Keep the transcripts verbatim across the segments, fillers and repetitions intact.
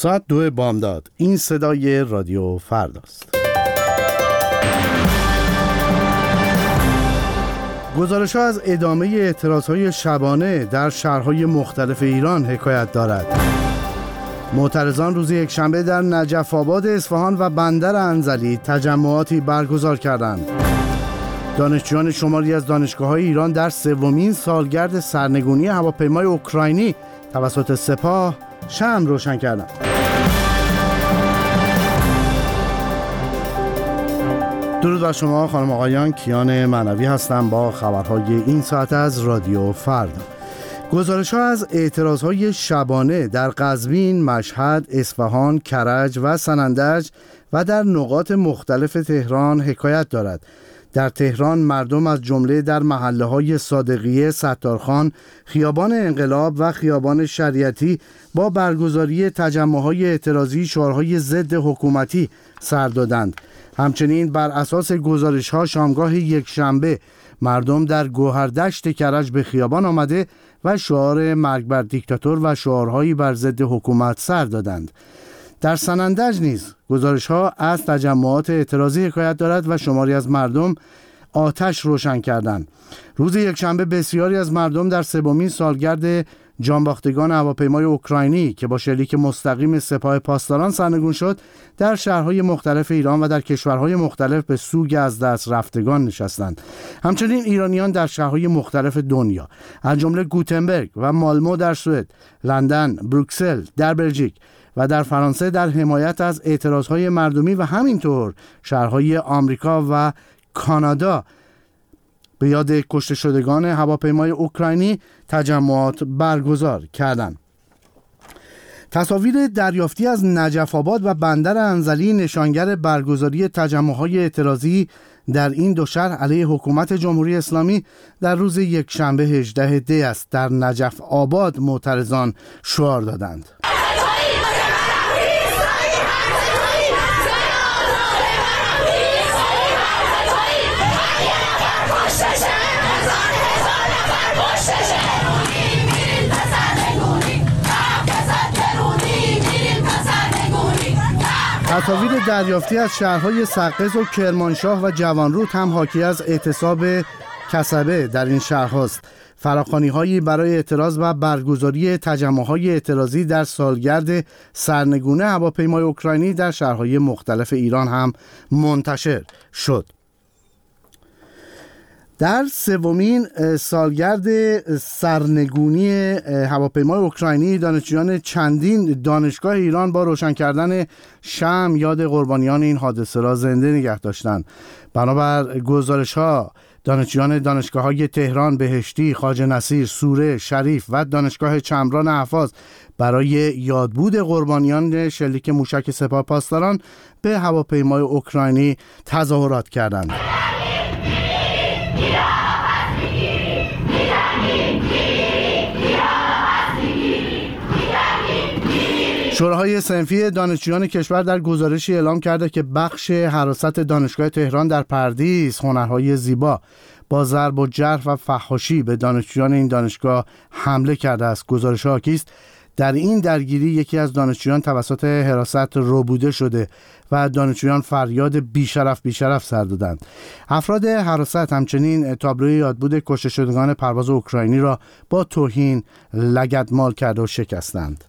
ساعت دو بامداد. این صدای رادیو فرداست. گزارش‌ها از ادامه اعتراض‌های شبانه در شهرهای مختلف ایران حکایت دارد. معترضان روز یکشنبه در نجف آباد اصفهان و بندر انزلی تجمعاتی برگزار کردند. دانشجویان شماری از دانشگاه‌های ایران در سومین سالگرد سرنگونی هواپیمای اوکراینی توسط سپاه شمع روشن کردند. درود بر شما خانم آقایان، کیان معنوی هستم با خبرهای این ساعت از رادیو فردا. گزارش‌ها از اعتراضهای شبانه در قزوین، مشهد، اصفهان، کرج و سنندج و در نقاط مختلف تهران حکایت دارد. در تهران مردم از جمله در محله‌های صادقیه، ستارخان، خیابان انقلاب و خیابان شریعتی با برگزاری تجمع‌های اعتراضی شعارهای ضد حکومتی سر دادند. همچنین بر اساس گزارش‌ها شامگاه یکشنبه مردم در گوهردشت کرج به خیابان آمده و شعار مرگ بر دیکتاتور و شعارهایی بر ضد حکومت سر دادند. در سنندج نیز گزارش‌ها از تجمعات اعتراضی حکایت دارد و شماری از مردم آتش روشن کردند. روز یکشنبه بسیاری از مردم در سومین سالگرد جانباختگان هواپیمای اوکراینی که با شلیک مستقیم سپاه پاسداران سرنگون شد در شهرهای مختلف ایران و در کشورهای مختلف به سوگ از دست رفتگان نشستند. همچنین ایرانیان در شهرهای مختلف دنیا از جمله گوتنبرگ و مالمو در سوئد، لندن، بروکسل در بلژیک و در فرانسه در حمایت از اعتراضهای مردمی و همینطور شهرهای آمریکا و کانادا به یاد کشته شدگان هواپیمای اوکراینی تجمعات برگزار کردند. تصاویر دریافتی از نجف آباد و بندر انزلی نشانگر برگزاری تجمع‌های اعتراضی در این دو شهر علیه حکومت جمهوری اسلامی در روز یکشنبه هجدهم دی است. در نجف آباد معترضان شعار دادند. تصاویر دریافتی از شهرهای سقز و کرمانشاه و جوانرود هم حاکی از اعتصاب کسبه در این شهرهاست. فراخوانی‌هایی برای اعتراض و برگزاری تجمع‌های اعتراضی در سالگرد سرنگونی هواپیمای اوکراینی در شهرهای مختلف ایران هم منتشر شد. در سومین سالگرد سرنگونی هواپیمای اوکراینی دانشجویان چندین دانشگاه ایران با روشن کردن شمع یاد قربانیان این حادثه را زنده نگه داشتند. بنابر گزارش‌ها دانشجویان دانشگاه‌های تهران، بهشتی، خواجه نصیر، سوره، شریف و دانشگاه چمران احفاظ برای یادبود قربانیان شلیک موشک سپاه پاسداران به هواپیمای اوکراینی تظاهرات کردند. شوراهای صنفی دانشجویان کشور در گزارشی اعلام کرده که بخش حراست دانشگاه تهران در پردیس هنرهای زیبا با ضرب و جرح و فحاشی به دانشجویان این دانشگاه حمله کرده است. گزارش حاکی است در این درگیری یکی از دانشجویان توسط حراست ربوده شده و دانشجویان فریاد بیشرف بیشرف سر دادند. افراد حراست همچنین تابلوی یادبود کشته شدگان پرواز اوکراینی را با توهین لگدمال کرده و شکستند.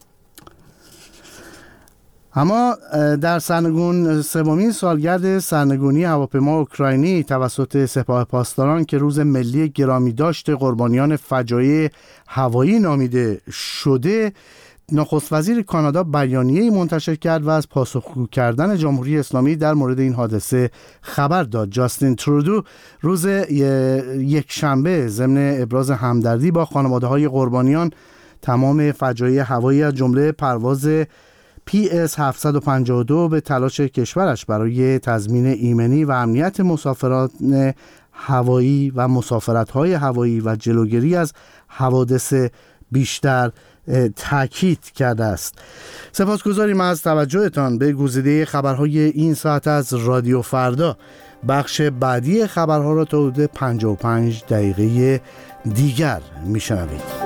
اما در سرنگون سومین سالگرد سرنگونی هواپیما اوکراینی توسط سپاه پاسداران که روز ملی گرامی داشت قربانیان فجایع هوایی نامیده شده، نخست وزیر کانادا بیانیه‌ای منتشر کرد و از پاسخگو کردن جمهوری اسلامی در مورد این حادثه خبر داد. جاستین ترودو روز یکشنبه ضمن ابراز همدردی با خانواده‌های قربانیان تمام فجایع هوایی از جمله پرواز پی اس هفتصد و پنجاه و دو به تلاش کشورش برای تضمین ایمنی و امنیت مسافران هوایی و مسافرت‌های هوایی و جلوگیری از حوادث بیشتر تاکید کرده است. سپاسگزاریم از توجهتان به گزیده خبرهای این ساعت از رادیو فردا. بخش بعدی خبرها را تا حدود پنجاه و پنج دقیقه دیگر میشنوید.